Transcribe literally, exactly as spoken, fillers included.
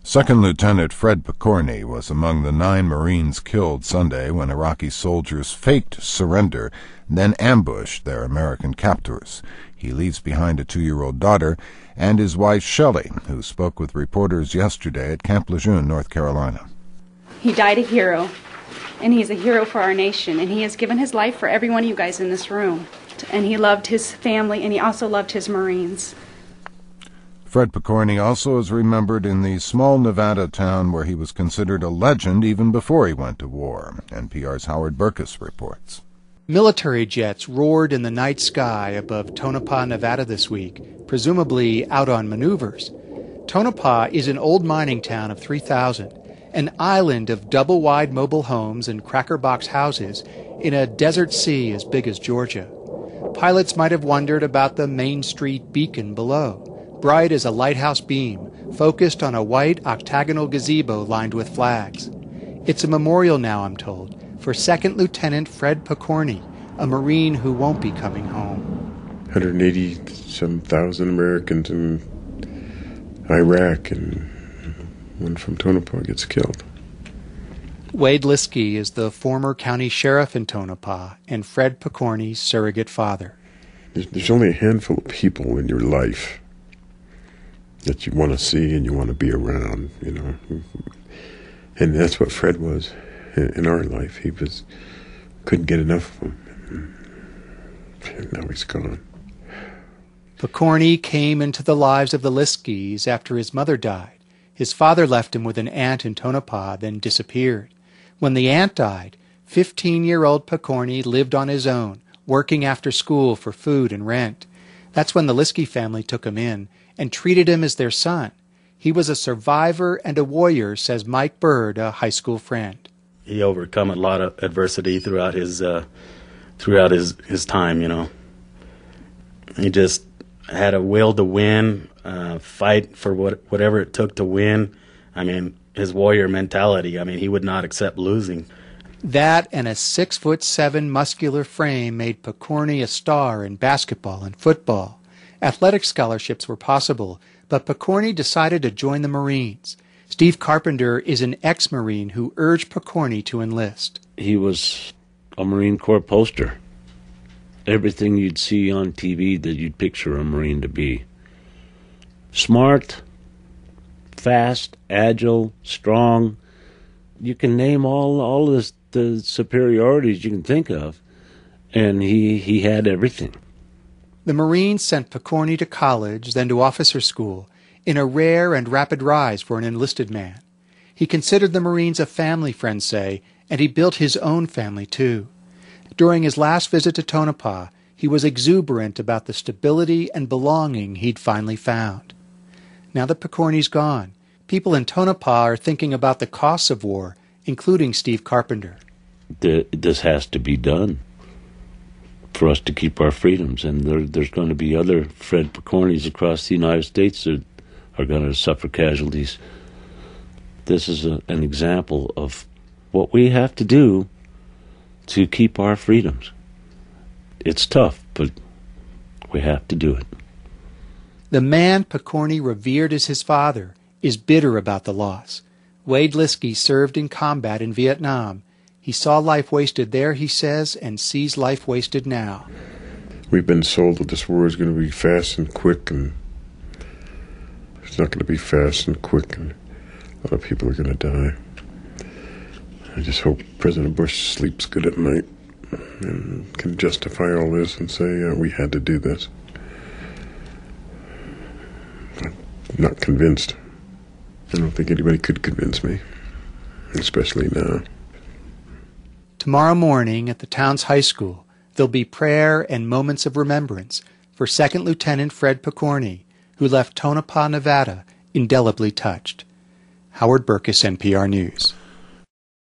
Second Lieutenant Fred Pokorny was among the nine Marines killed Sunday when Iraqi soldiers faked surrender, then ambushed their American captors. He leaves behind a two-year-old daughter and his wife Shelley, who spoke with reporters yesterday at Camp Lejeune, North Carolina. He died a hero, and he's a hero for our nation, and he has given his life for every one of you guys in this room. And he loved his family, and he also loved his Marines. Fred Pokorny also is remembered in the small Nevada town where he was considered a legend even before he went to war. N P R's Howard Burkus reports. Military jets roared in the night sky above Tonopah, Nevada this week, presumably out on maneuvers. Tonopah is an old mining town of three thousand, an island of double-wide mobile homes and cracker-box houses in a desert sea as big as Georgia. Pilots might have wondered about the Main Street beacon below, bright as a lighthouse beam, focused on a white octagonal gazebo lined with flags. It's a memorial now, I'm told, for Second Lieutenant Fred Pokorny, a Marine who won't be coming home. one hundred eighty-some thousand Americans in Iraq, and one from Tonopah gets killed. Wade Liskey is the former county sheriff in Tonopah and Fred Pokorny's surrogate father. There's, there's only a handful of people in your life that you want to see and you want to be around, you know. And that's what Fred was in our life. He was couldn't get enough of him. And now he's gone. Pokorny came into the lives of the Liskeys after his mother died. His father left him with an aunt in Tonopah, then disappeared. When the aunt died, fifteen-year-old Pokorny lived on his own, working after school for food and rent. That's when the Liskey family took him in and treated him as their son. He was a survivor and a warrior, says Mike Bird, a high school friend. He overcome a lot of adversity throughout his uh, throughout his, his time, you know. He just had a will to win, uh, fight for what whatever it took to win. I mean, his warrior mentality, I mean, he would not accept losing. That and a six-foot-seven muscular frame made Pokorny a star in basketball and football. Athletic scholarships were possible, but Pokorny decided to join the Marines. Steve Carpenter is an ex-Marine who urged Pokorny to enlist. He was a Marine Corps poster. Everything you'd see on T V that you'd picture a Marine to be. Smart, fast, agile, strong. You can name all all this, the superiorities you can think of, and he, he had everything. The Marines sent Pokorny to college, then to officer school, in a rare and rapid rise for an enlisted man. He considered the Marines a family, friends say, and he built his own family too. During his last visit to Tonopah, he was exuberant about the stability and belonging he'd finally found. Now that Pokorny's gone, people in Tonopah are thinking about the costs of war, including Steve Carpenter. The, this has to be done for us to keep our freedoms, and there, there's going to be other Fred Pokornys across the United States that are going to suffer casualties. This is a, an example of what we have to do to keep our freedoms. It's tough, but we have to do it. The man Pokorny revered as his father is bitter about the loss. Wade Liskey served in combat in Vietnam. He saw life wasted there, he says, and sees life wasted now. We've been sold that this war is going to be fast and quick, and it's not going to be fast and quick, and a lot of people are going to die. I just hope President Bush sleeps good at night and can justify all this and say, uh, we had to do this. I'm not convinced. I don't think anybody could convince me, especially now. Tomorrow morning at the town's high school, there'll be prayer and moments of remembrance for Second Lieutenant Fred Pokorny, who left Tonopah, Nevada, indelibly touched. Howard Burkus, N P R News.